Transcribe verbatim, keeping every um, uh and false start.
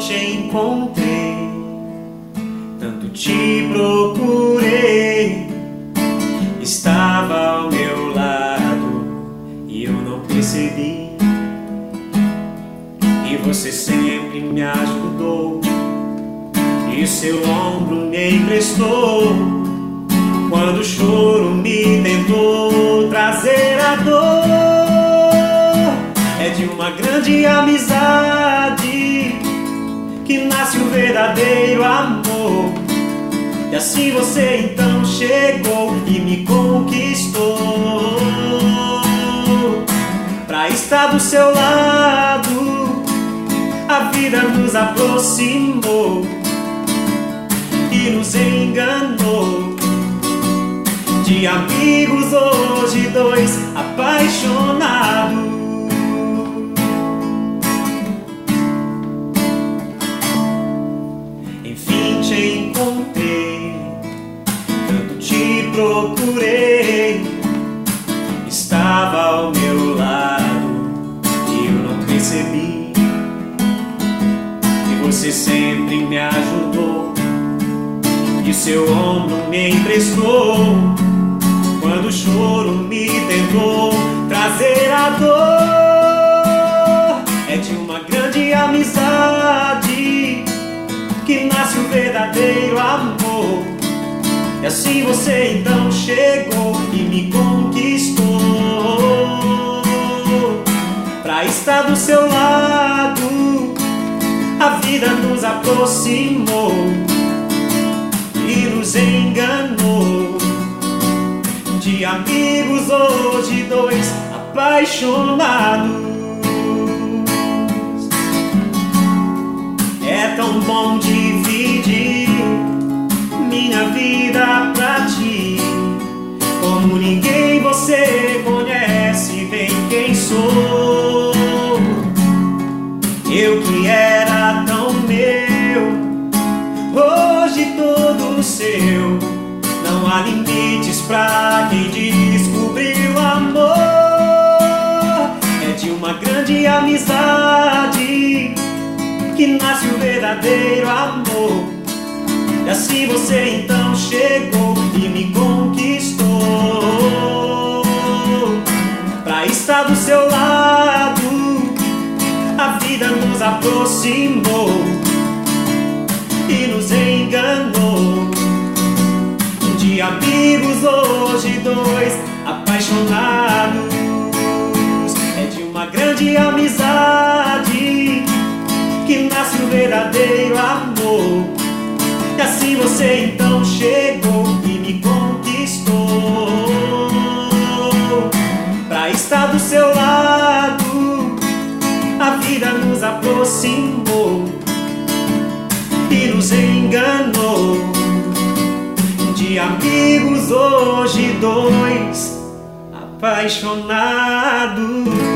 te encontrei, tanto te procurei. Estava ao meu lado e eu não percebi. E você sempre me ajudou, e o seu ombro me emprestou quando o choro me tentou trazer a dor. É de uma grande amizade que nasce o verdadeiro amor. E assim você então chegou e me conquistou. Pra estar do seu lado, a vida nos aproximou e nos enganou. De amigos hoje dois apaixonados. Enfim te encontrei, tanto te procurei. Estava ao meu lado e eu não percebi. E você sempre me ajudou, e o seu ombro me emprestou quando o choro me tentou trazer a dor. É de uma grande amizade que nasce o verdadeiro amor. E assim você então chegou e me conquistou. Pra estar do seu lado, a vida nos aproximou e nos enganou. De amigos hoje dois apaixonados. É tão bom dividir minha vida pra ti. Como ninguém você conhece bem quem sou. Eu que era tão meu, hoje todo seu. Não há limites pra quem descobriu o amor. É de uma grande amizade que nasce o verdadeiro amor. E assim você então chegou e me conquistou. Pra estar do seu lado, a vida nos aproximou e nos enganou. De amigos hoje dois apaixonados. É de uma grande amizade que nasce o verdadeiro amor. E assim você então chegou e me conquistou. Pra estar do seu lado, a vida nos aproximou e nos enganou. De amigos hoje dois apaixonados.